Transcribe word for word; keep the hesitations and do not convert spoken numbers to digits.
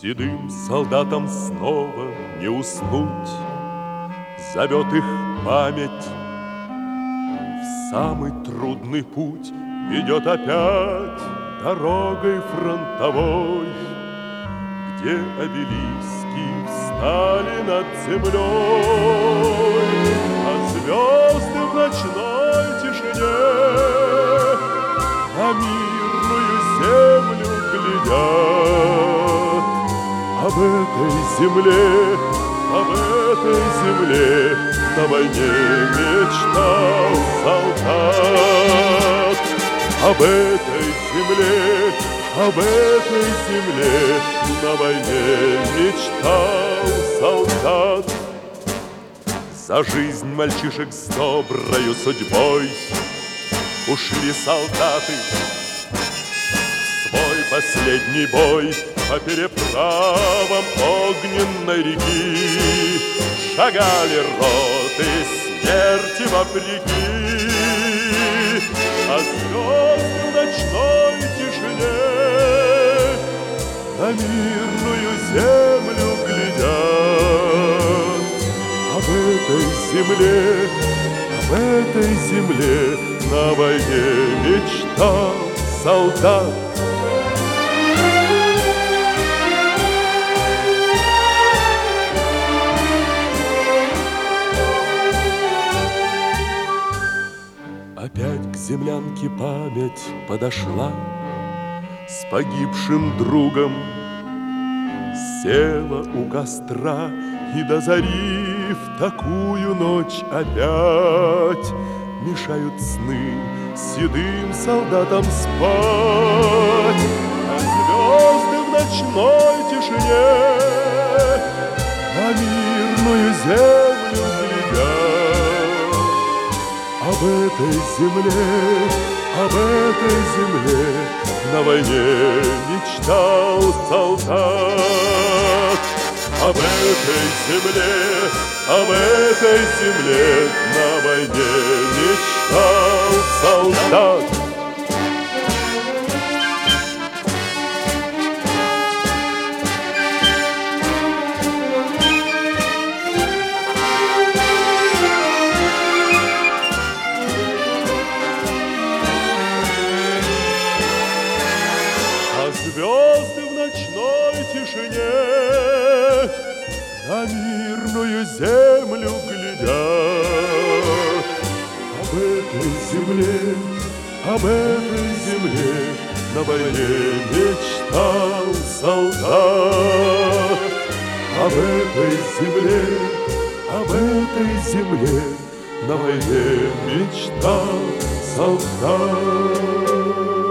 Седым солдатам снова не уснуть, зовет их память. В самый трудный путь ведет опять дорогой фронтовой, где обелиски встали над землей, а звезды в ночной тишине на мирную землю глядят. Об этой земле, об этой земле на войне мечтал солдат. Об этой земле, об этой земле на войне мечтал солдат. За жизнь мальчишек с доброю судьбой ушли солдаты в свой последний бой. По переправам огненной реки шагали роты смерти вопреки, а звезды в ночной тишине на мирную землю глядят. Об этой земле, об этой земле на войне мечтал солдат. Опять к землянке память подошла, с погибшим другом села у костра, и до зари в такую ночь опять мешают сны седым солдатам спать. А звезды в ночной тишине на мирную землю глядят. Об этой земле, об этой земле на войне мечтал солдат. Об этой земле, об этой земле на войне мечтал солдат. Звезды в ночной тишине на мирную землю глядят. Об этой земле, об этой земле на войне мечтал солдат. Об этой земле, об этой земле на войне мечтал солдат.